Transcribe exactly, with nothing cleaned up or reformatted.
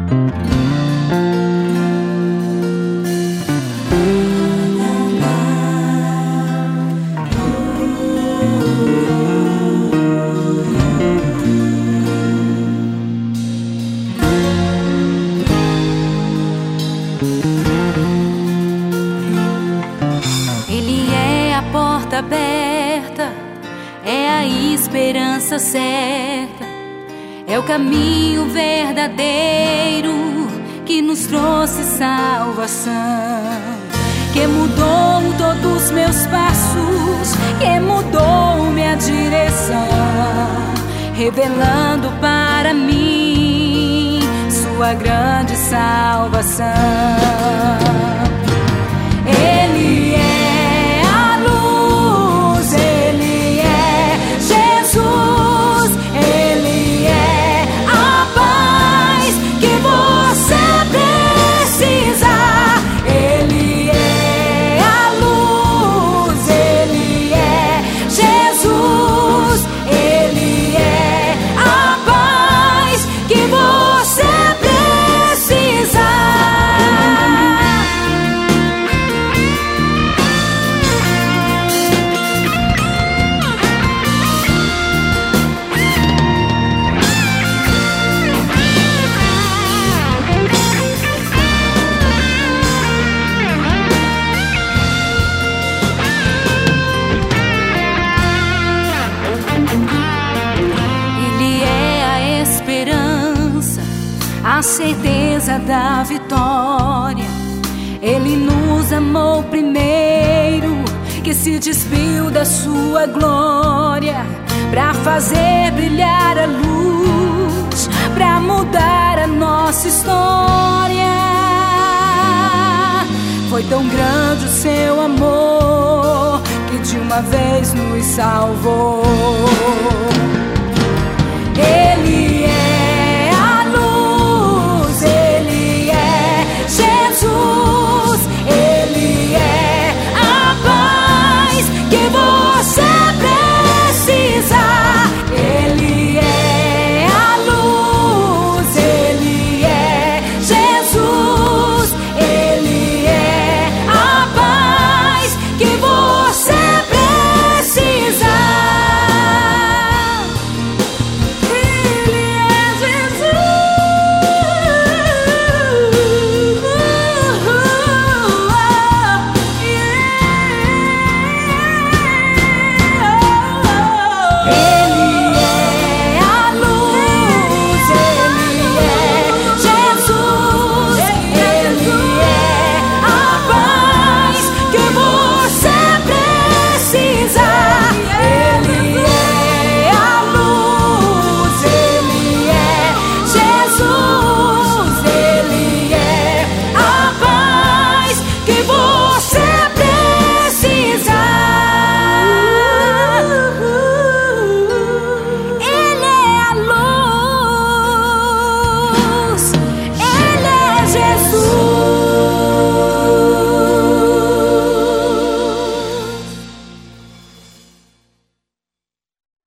Ele é a porta aberta, é a esperança certa, é o caminho verdadeiro que nos trouxe salvação, que mudou todos os meus passos, que mudou minha direção, revelando para mim sua grande salvação. Ele é a luz, Ele é Jesus, Ele é a paz que você precisa. Ele é a luz, Ele é Jesus, Ele é a paz que você precisa. A certeza da vitória. Ele nos amou primeiro, que se despiu da sua glória, pra fazer brilhar a luz, pra mudar a nossa história. Foi tão grande o seu amor, que de uma vez nos salvou. Ele